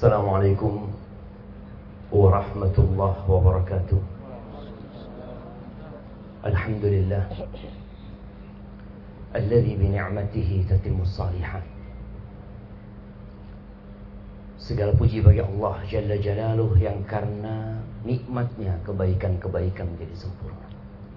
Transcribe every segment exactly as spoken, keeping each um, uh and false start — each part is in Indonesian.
Assalamualaikum warahmatullahi wabarakatuh. Alhamdulillah alladzi bi ni'matihi tatimmus shalihat. Segala puji bagi Allah Jalla Jalaluh yang karena nikmatnya kebaikan-kebaikan menjadi sempurna.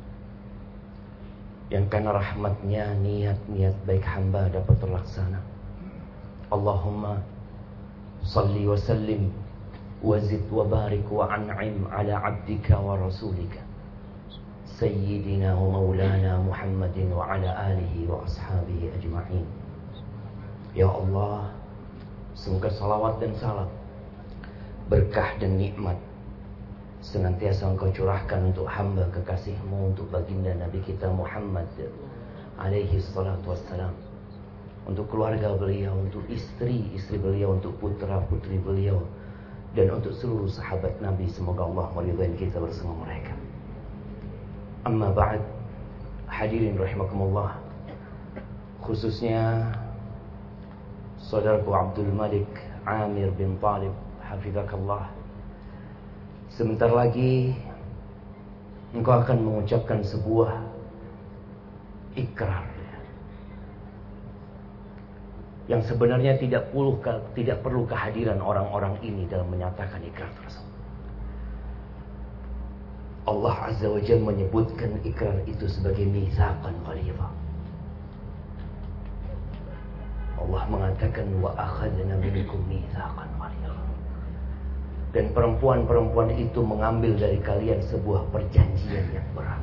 Yang karena rahmatnya niat-niat baik hamba dapat terlaksana. Allahumma salli wa sallim wa zid wa barik wa an'im ala abdika wa rasulika Sayyidina wa maulana Muhammadin wa ala alihi wa ashabihi ajma'in. Ya Allah, semoga salawat dan salam, berkah dan nikmat senantiasa Engkau curahkan untuk hamba kekasih-Mu, untuk baginda Nabi kita Muhammad alaihi salatu wassalam, untuk keluarga beliau, untuk istri-istri beliau, untuk putra-putri beliau, dan untuk seluruh sahabat Nabi. Semoga Allah meridai kita bersama mereka. Amma ba'd, hadirin rahimakumullah, khususnya saudaraku Abdul Malik Amir bin Talib hafizakallah. Sebentar lagi engkau akan mengucapkan sebuah ikrar yang sebenarnya tidak perlu tidak perlu kehadiran orang-orang ini dalam menyatakan ikrar tersebut. Allah Azza wa Jalla menyebutkan ikrar itu sebagai mitsaqan ghalidha. Allah mengatakan wa akhadna minkum mitsaqan ghalidha. Dan perempuan-perempuan itu mengambil dari kalian sebuah perjanjian yang berat.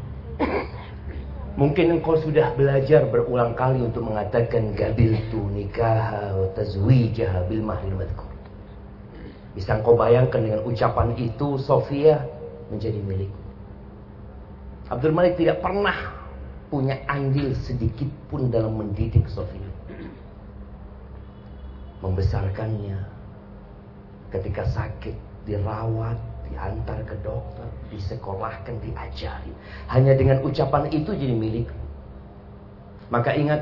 Mungkin engkau sudah belajar berulang kali untuk mengatakan gabiltu nikaha wa tazwijaha bil mahril madhkur. Bisa engkau bayangkan dengan ucapan itu Sofia menjadi milikku. Abdul Malik tidak pernah punya andil sedikit pun dalam mendidik Sofia, membesarkannya. Ketika sakit dirawat, diantar ke dokter, disekolahkan, diajari. Hanya dengan ucapan itu jadi milik. Maka ingat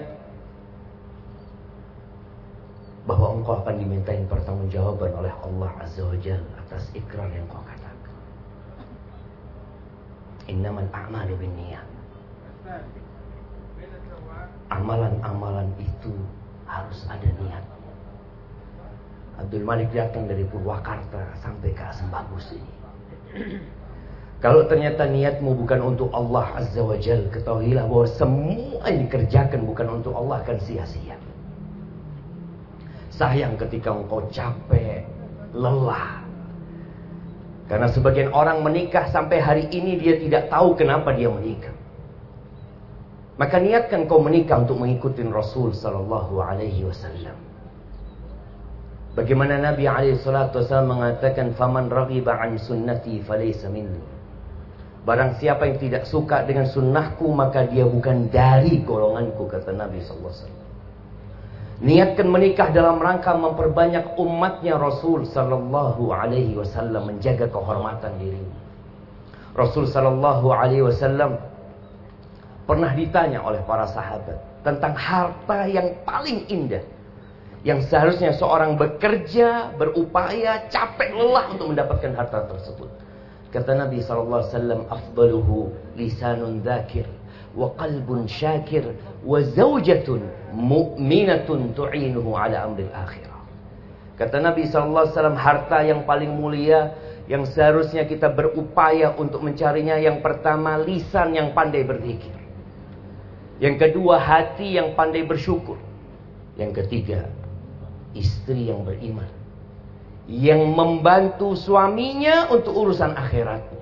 bahwa engkau akan dimintain pertanggungjawaban oleh Allah Azza wa Jalla atas ikrar yang kau katakan. Innamal a'malu binniyat. Amalan-amalan itu harus ada niat. Abdul Malik datang dari Purwakarta sampai ke Asam Bagus ini. Kalau ternyata niatmu bukan untuk Allah Azza wa Jalla, ketahuilah bahwa semua yang dikerjakan bukan untuk Allah akan sia-sia. Sayang ketika engkau capek, lelah. Karena sebagian orang menikah sampai hari ini dia tidak tahu kenapa dia menikah. Maka niatkan kau menikah untuk mengikuti Rasul sallallahu alaihi wasallam. Bagaimana Nabi alaihi salatu wasallam mengatakan, "Faman raghiba an sunnati falaysa minni." Barang siapa yang tidak suka dengan sunnahku, maka dia bukan dari golonganku, kata Nabi sallallahu alaihi wasallam. Niatkan menikah dalam rangka memperbanyak umatnya Rasul sallallahu alaihi wasallam, menjaga kehormatan dirinya. Rasul sallallahu alaihi wasallam pernah ditanya oleh para sahabat tentang harta yang paling indah, yang seharusnya seorang bekerja, berupaya, capek, lelah untuk mendapatkan harta tersebut. Kata Nabi sallallahu alaihi wasallam, "Afdaluhu lisanun dzakir, wa qalbun syakir, wa zaujatun mu'minatun tu'inuhu ala amril akhirah." Kata Nabi sallallahu alaihi wasallam, harta yang paling mulia yang seharusnya kita berupaya untuk mencarinya, yang pertama lisan yang pandai berzikir, yang kedua hati yang pandai bersyukur, yang ketiga istri yang beriman, yang membantu suaminya untuk urusan akhiratnya.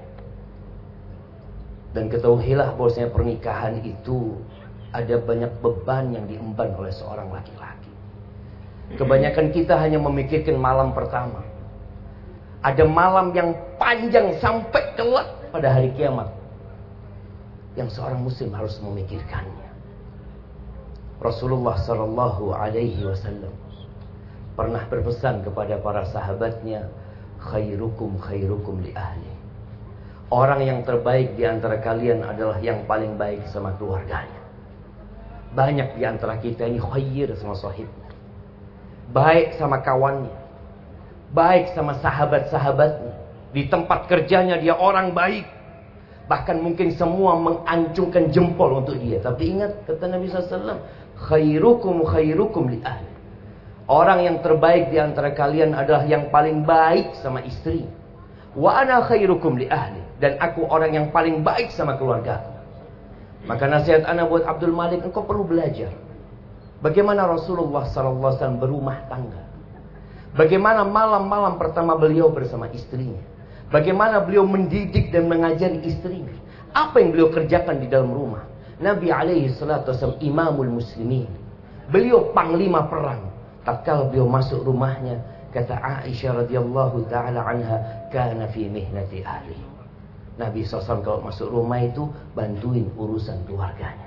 Dan ketahuilah bahwasanya pernikahan itu ada banyak beban yang diemban oleh seorang laki-laki. Kebanyakan kita hanya memikirkan malam pertama. Ada malam yang panjang sampai kelak pada hari kiamat yang seorang muslim harus memikirkannya. Rasulullah sallallahu alaihi wasallam pernah berpesan kepada para sahabatnya, khairukum khairukum li ahli. Orang yang terbaik di antara kalian adalah yang paling baik sama keluarganya. Banyak di antara kita ini khair sama sahibnya, baik sama kawannya, baik sama sahabat-sahabatnya. Di tempat kerjanya dia orang baik. Bahkan mungkin semua mengancungkan jempol untuk dia. Tapi ingat kata Nabi sallallahu alaihi wasallam, khairukum khairukum li ahli. Orang yang terbaik di antara kalian adalah yang paling baik sama istri. Wa ana khairukum li ahli. Dan aku orang yang paling baik sama keluarga. Maka nasihat ana buat Abdul Malik, engkau perlu belajar bagaimana Rasulullah sallallahu alaihi wasallam berumah tangga. Bagaimana malam-malam pertama beliau bersama istrinya. Bagaimana beliau mendidik dan mengajari istrinya. Apa yang beliau kerjakan di dalam rumah. Nabi alaihi salatu wasallam imamul muslimin. Beliau panglima perang. Tatkala beliau masuk rumahnya, kata Aisyah radhiyallahu taala anha, kana fi mihnati ahli. Nabi sallallahu alaihi wasallam kalau masuk rumah itu bantuin urusan keluarganya.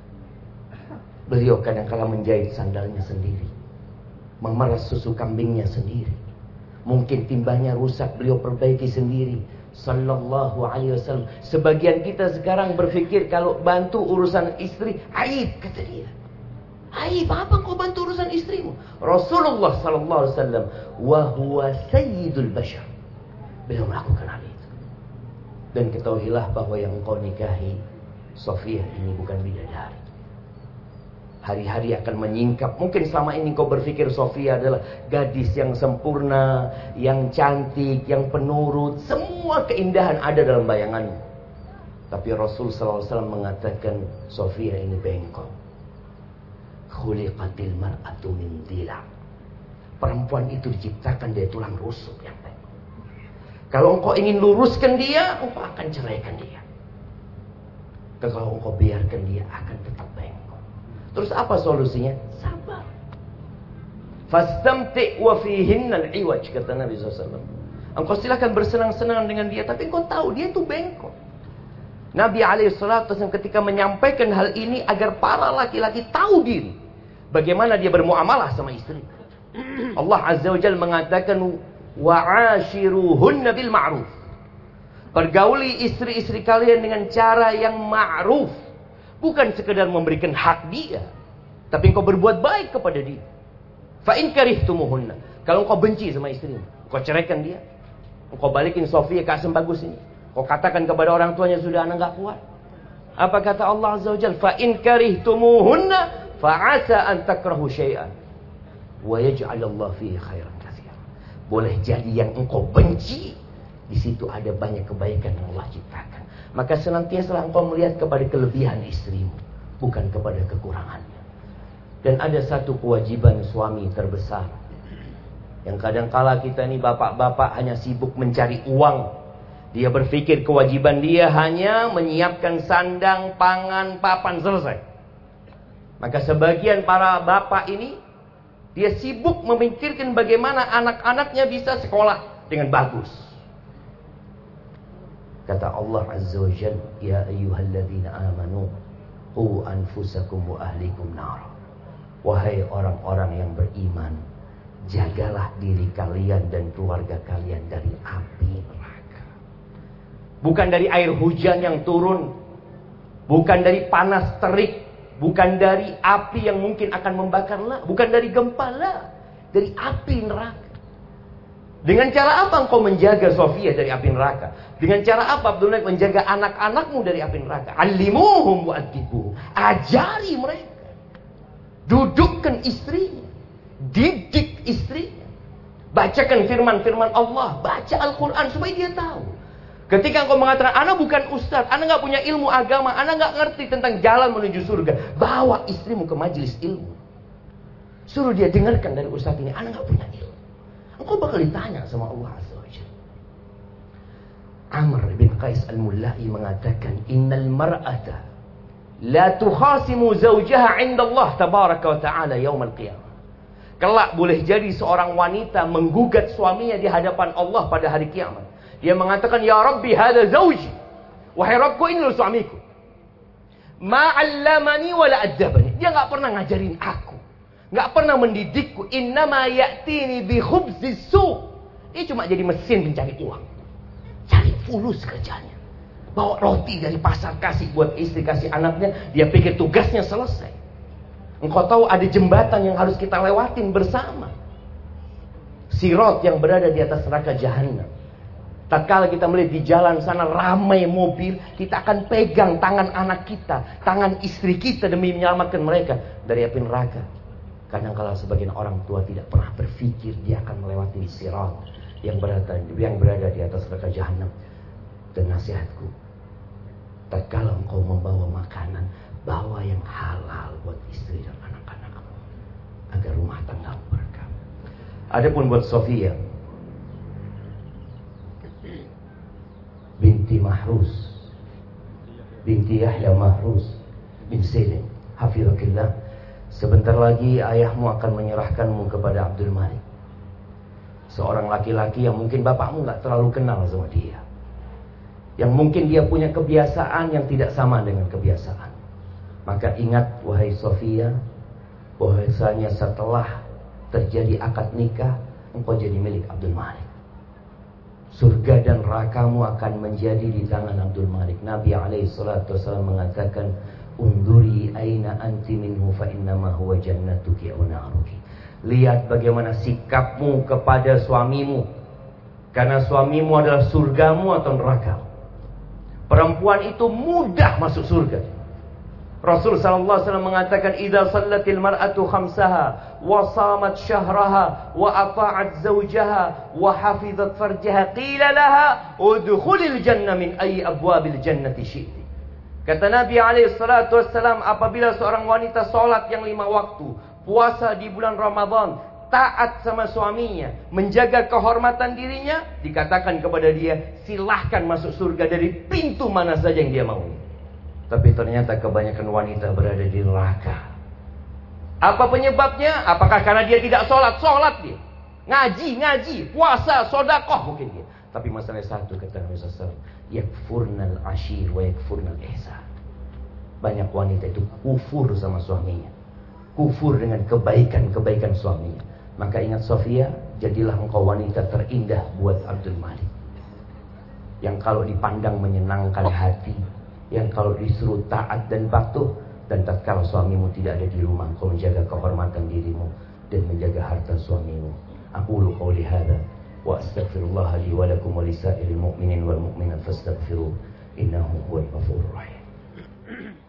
Beliau kadang-kala menjahit sandalnya sendiri, memeras susu kambingnya sendiri. Mungkin timbanya rusak, beliau perbaiki sendiri. Sallallahu alaihi wasallam. Sebagian kita sekarang berpikir kalau bantu urusan istri, aib kata dia. Aib apa kau bantu urusan istrimu? Rasulullah sallallahu alaihi wasallam wa huwa sayyidul bashar. Beliau melakukan hal itu. Dan ketahuilah bahwa yang engkau nikahi Sofia ini bukan bidadari. Hari-hari akan menyingkap. Mungkin selama ini kau berpikir Sofia adalah gadis yang sempurna, yang cantik, yang penurut. Semua keindahan ada dalam bayanganmu. Tapi Rasul sallallahu alaihi wasallam mengatakan Sofia ini bengkok. Khuliqatil mar'atu min dila. Perempuan itu diciptakan dari tulang rusuk yang bengkok. Kalau engkau ingin luruskan dia, engkau akan ceraikan dia. Kalau engkau biarkan dia, akan tetap bengkok. Terus apa solusinya? Sabar. Fastamti' wa fihinnal iwaj, kata Nabi sallallahu alaihi wasallam. Engkau silakan bersenang-senang dengan dia, tapi engkau tahu dia itu bengkok. Nabi alaihi salatu wasallam ketika menyampaikan hal ini agar para laki-laki tahu diri bagaimana dia bermuamalah sama istri. Allah azza wa jalla mengatakan wa'ashiruhunna bil ma'ruf. Pergauli istri-istri kalian dengan cara yang ma'ruf. Bukan sekedar memberikan hak dia, tapi engkau berbuat baik kepada dia. Fa in karihtumuhunna. Kalau engkau benci sama istrimu, engkau ceraikan dia. Engkau balikin Sofia ke asam bagus ini. Engkau katakan kepada orang tuanya, sudah anak enggak kuat. Apa kata Allah azza wa jalla? Fa in karihtumuhunna fa 'asa an takrahu syai'an wa yaj'alallahu fihi khairan katsiran. Boleh jadi yang engkau benci, di situ ada banyak kebaikan yang Allah ciptakan. Maka senantiasa engkau melihat kepada kelebihan istrimu, bukan kepada kekurangannya. Dan ada satu kewajiban suami terbesar, yang kadangkala kita ini bapak-bapak hanya sibuk mencari uang. Dia berpikir kewajiban dia hanya menyiapkan sandang, pangan, papan, selesai. Maka sebagian para bapak ini, dia sibuk memikirkan bagaimana anak-anaknya bisa sekolah dengan bagus. Kata Allah azza wa jalla, ya ayyuhalladzina amanu qu anfusakum wa ahlikum nar. Wahai orang-orang yang beriman, jagalah diri kalian dan keluarga kalian dari api neraka. Bukan dari air hujan yang turun, bukan dari panas terik, bukan dari api yang mungkin akan membakar, lah, bukan dari gempa, lah, dari api neraka. Dengan cara apa engkau menjaga Sofia dari api neraka? Dengan cara apa Abdullah menjaga anak-anakmu dari api neraka? Alimuhum wa'adibuhum. Ajari mereka. Dudukkan istrinya. Didik istrinya. Bacakan firman-firman Allah. Baca Al-Quran supaya dia tahu. Ketika engkau mengatakan, anak bukan ustaz, anak gak punya ilmu agama, anak gak ngerti tentang jalan menuju surga, bawa istrimu ke majelis ilmu. Suruh dia dengarkan dari ustaz ini, anak gak punya ilmu. Engkau bakal ditanya sama Allah azza wa jalla. Amr bin Qais al-Mullai mengatakan, innal mar'ata la tukhasimu zawjaha 'inda Allah tabaraka wa ta'ala yaumil qiyamah. Kelak boleh jadi seorang wanita menggugat suaminya di hadapan Allah pada hari kiamat. Dia mengatakan, ya Rabbi hadha zawji. Wahai Rabbku, ini loh suamiku. Ma 'allamani wa la adabani. Dia enggak pernah ngajarin aku. Gak pernah mendidikku. Innama ya'tini bi khubzis su. Dia cuma jadi mesin pencari uang. Cari fulus kerjanya. Bawa roti dari pasar, kasih buat istri, kasih anaknya. Dia pikir tugasnya selesai. Engkau tahu ada jembatan yang harus kita lewatin bersama. Sirat yang berada di atas neraka jahanam. Tatkala kita melihat di jalan sana ramai mobil, kita akan pegang tangan anak kita, tangan istri kita demi menyelamatkan mereka dari api neraka. Kadang-kala sebagian orang tua tidak pernah berpikir dia akan melewati sirat yang berada, yang berada di atas neraka jahanam. Dan nasihatku, tatkala engkau membawa makanan, bawa yang halal buat istri dan anak-anak, agar rumah tangga berkah. Adapun buat Sofia binti Mahrus, binti Yahya Mahrus bin Selim, hafizakillah, sebentar lagi ayahmu akan menyerahkanmu kepada Abdul Malik, seorang laki-laki yang mungkin bapakmu gak terlalu kenal sama dia, yang mungkin dia punya kebiasaan yang tidak sama dengan kebiasaan. Maka ingat wahai Sofia, bahwasanya setelah terjadi akad nikah, engkau jadi milik Abdul Malik. Surga dan nerakamu akan menjadi di tangan Abdul Malik. Nabi alaihi salatu wasallam mengatakan, "Unduri aina anti minhu fa innama huwa jannatuki aw naruki." Lihat bagaimana sikapmu kepada suamimu, karena suamimu adalah surgamu atau neraka. Perempuan itu mudah masuk surga. Rasul sallallahu alaihi wasallam mengatakan, "Idza shallatil mar'atu khamsaha wa shamat syahraha wa ata'at zawjaha wa hafizat farjaha qila laha udkhulil jannah min ayyi abwabil jannati syi'ti." Kata Nabi alaihi salatu wasallam, apabila seorang wanita salat yang lima waktu, puasa di bulan Ramadan, taat sama suaminya, menjaga kehormatan dirinya, dikatakan kepada dia, silahkan masuk surga dari pintu mana saja yang dia mau. Tapi ternyata kebanyakan wanita berada di neraka. Apa penyebabnya? Apakah karena dia tidak sholat? Sholat dia. Ngaji, ngaji, puasa, sodakoh mungkin dia. Tapi masalah satu, kata Nabi sallallahu alaihi wasallam, yakfurnal ashir wa yakfurnal ihsan. Banyak wanita itu kufur sama suaminya, kufur dengan kebaikan-kebaikan suaminya. Maka ingat Sofia, jadilah engkau wanita terindah buat Abdul Malik, yang kalau dipandang menyenangkan hati, yang kalau disuruh taat dan patuh. Dan tatkala suamimu tidak ada di rumah, engkau menjaga kehormatan dirimu dan menjaga harta suamimu. Aqulu qouli hadza wa astaghfirullah li wa lakum wa lisairil mu'minin wal mu'minat fastaghfiruh innahu huwal ghafurur rahim.